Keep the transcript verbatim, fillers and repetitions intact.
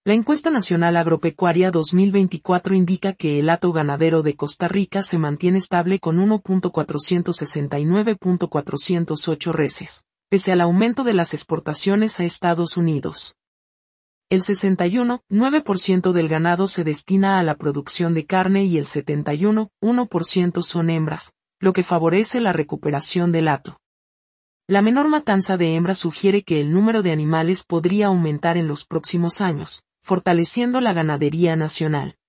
La encuesta nacional agropecuaria dos mil veinticuatro indica que el hato ganadero de Costa Rica se mantiene estable con uno punto cuatrocientos sesenta y nueve punto cuatrocientos ocho reses, pese al aumento de las exportaciones a Estados Unidos. El sesenta y uno punto nueve por ciento del ganado se destina a la producción de carne y el setenta y uno punto uno por ciento son hembras, lo que favorece la recuperación del hato. La menor matanza de hembras sugiere que el número de animales podría aumentar en los próximos años, fortaleciendo la ganadería nacional.